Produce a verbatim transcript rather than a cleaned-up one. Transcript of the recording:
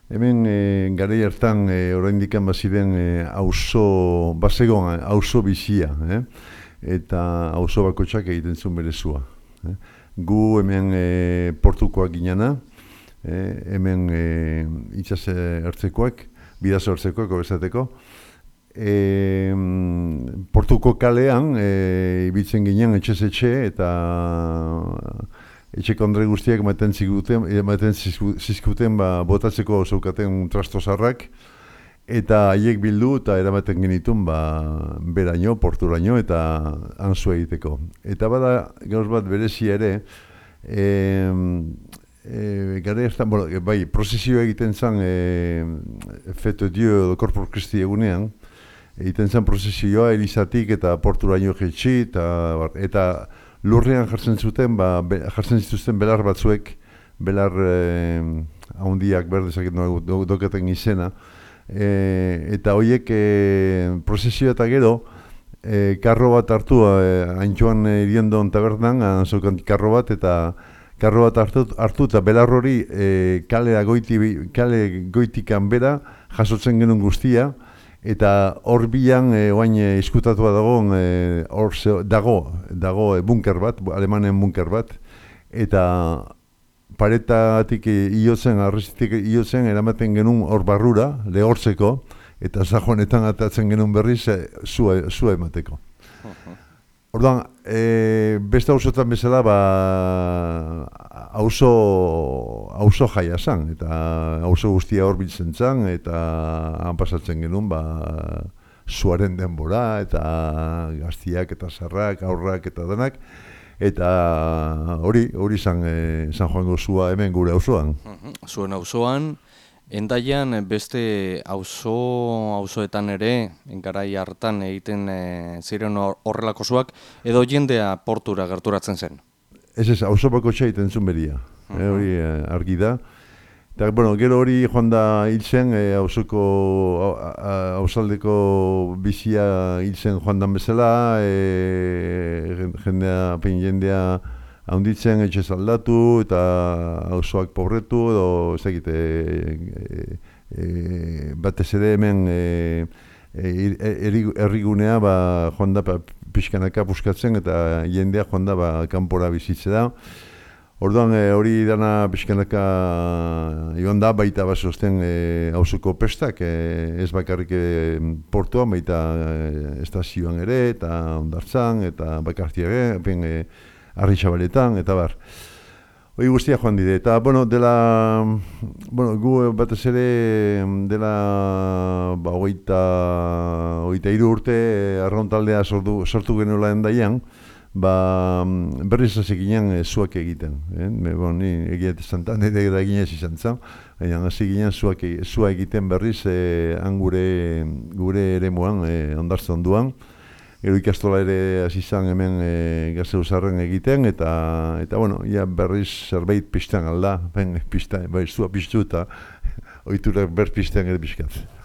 Hemen e, garai hartan e, oraindik baziren e, auzo basegon auzo bizia, eh? Eta auzo bakoitzak egiten zuen bere sua. Eh? Gu hemen e, portukoak ginena, eh? Hemen e, itsas ertzekoak, bidazo ertzekoak obesateko. E, portuko kalean e, ibiltzen ginen etxez etxe eta etxeko andre guztiak ematen zizkuten, ematen zizkuten ba, botatzeko zeukaten trastozarrak eta haiek bildu eta eramaten genitun ba, beraino, porturaino eta hanzu egiteko. Eta bada gauz bat berezia ere, e, e, gara eztan, bueno, bai, prozesio egiten zen e, Feto Dio edo Corpus Christi egunean, egiten zen prozesioa Elizatik eta porturaino jetxi eta, eta lurrean jartzen zuten, ba, be, jartzen zituzten belar batzuek, belar eh, ahondiak berdezak do, do, dokaten izena, e, eta horiek e, prozesio eta gero, e, karro bat hartu, e, haintxoan iriendon tabernan, anzokan karro bat, eta karro bat hartu, hartu eta belar hori e, kalea goiti, kale goitikan bera jasotzen genuen guztia, eta hor bilan e, oain e, izkutatua dago, e, hor ze, dago, dago e, bunker bat, alemanen bunker bat, eta paretatik iotzen, arrezitik iotzen, eramaten genuen hor barrura, lehortzeko, eta zajonetan atatzen genuen berriz, e, zua, zua emateko. Uh-huh. Orduan, e, beste auzotan bezala, ba, auzo, auzo jaia zan, eta auzo guztia hor biltzen zan, eta han pasatzen genuen, ba, zuaren denbora, eta gaztiak, eta zarrak, aurrak, eta denak, eta hori, hori zan, e, zan joango zua hemen gure auzoan. Uh-huh. Zuen auzoan, Endaian beste auzo auzoetan ere, garai hartan egiten e, ziren horrelako zuak, edo jendea portura gerturatzen zen? Ez ez, auzo bakotxa egiten zuen beria, uh-huh. e, hori e, argi da. Eta, bueno, gero hori joan da hil zen, e, auzoko, auzaldeko bizia hil zen joan dan bezala, e, jendea, pein jendea, haunditzen etxez aldatu eta auzoak pobretu edo ez dakit e, e, e, batez ere hemen e, e, errigunea ba, joan da ba, pixkanaka puskatzen eta jendea joan da ba, kanpora bizitze da. Orduan e, hori dana pixkanaka joan da baita basosten e, auzoko pestak, e, ez bakarrik e, portuan, baita e, estazioan ere eta Hondartzan eta Bakartiare, ben e, Arritxabaletan, eta bar. Hoi guztia joan dide, eta, bueno, dela, bueno, gu batez ere dela, ba, hogeita, hogeita hiru urte, arraun taldea sortu, sortu genuela Endaian, ba, berriz hasi ginen e, zuak egiten. Eh? Me, bon, ni egiet zantan, nire da ginez izan zen, baina hasi ginen zuak, zua egiten berriz, e, han gure, gure ere moan, e, Hondartzan duan. Gero ikastola ere hasi izan hemen e, Gazeuzarren egiten, eta, eta bueno, ja berriz zerbait pizten alda, ben pizten, bai zua piztu eta oiturak ber pizten ere pizkat.